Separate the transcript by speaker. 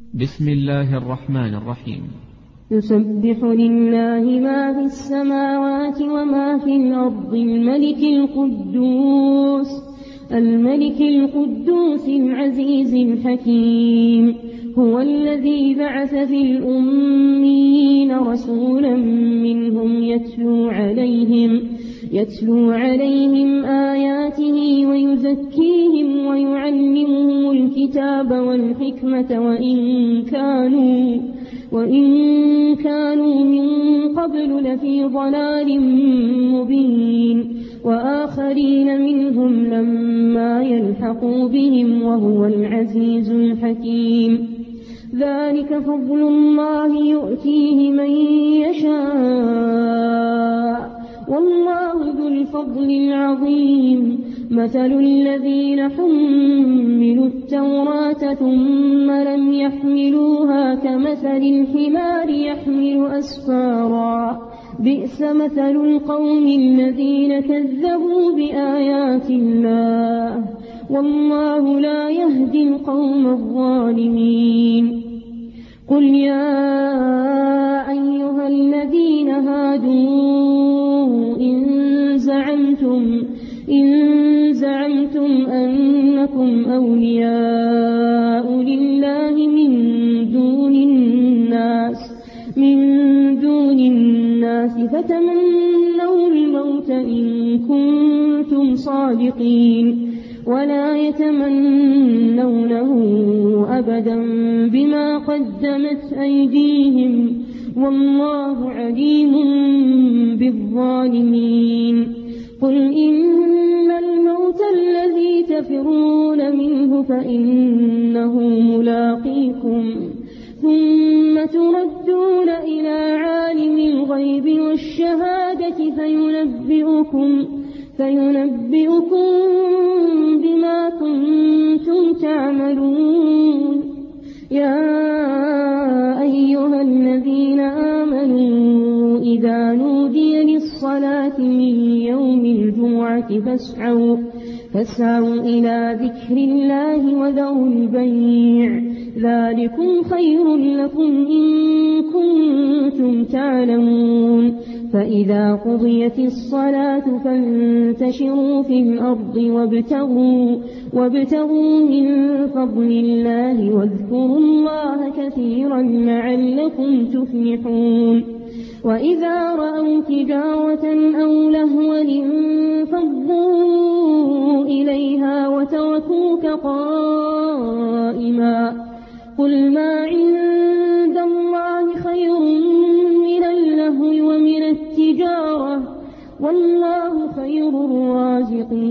Speaker 1: بسم الله الرحمن الرحيم.
Speaker 2: يسبح لله ما في السماوات وما في الأرض الملك القدوس العزيز الحكيم. هو الذي بعث في الأميين رسولا منهم يتلو عليهم آياته ويزكيهم ويعلمهم الكتاب والحكمة وإن كانوا من قبل لفي ضلال مبين، وآخرين منهم لما يلحقوا بهم وهو العزيز الحكيم. ذلك فضل الله يؤتيه من يشاء والله ذو الفضل العظيم. مثل الذين حملوا التوراة ثم لم يحملوها كمثل الحمار يحمل أسفارا، بئس مثل القوم الذين كذبوا بآيات الله والله لا يهدي القوم الظالمين. قل يا أيها الذين هادوا إن زعمتم أنكم أولياء لله من دون الناس فتمنوا الموت إن كنتم صادقين، ولا يتمنونه أبدا بما قدمت أيديهم والله عليم بالظالمين. قل إن الموت الذي تفرون منه فإنه ملاقيكم ثم تردون إلى عالم الغيب والشهادة فينبئكم بما كنتم تعملون. يا أيها الذين آمنوا إذا نودي للصلاة من يوم الجمعة فاسعوا إلى ذكر الله وذروا البيع، ذلكم خير لكم إن كنتم تعلمون. فإذا قضيت الصلاة فانتشروا في الأرض وابتغوا من فضل الله واذكروا الله كثيرا لعلكم تفلحون. وإذا رأوا تجارة أو لهوا انفضوا إليها وتركوك قائما. قل ما عند الله خير من اللهو ومن التجارة والله خير الرازقين.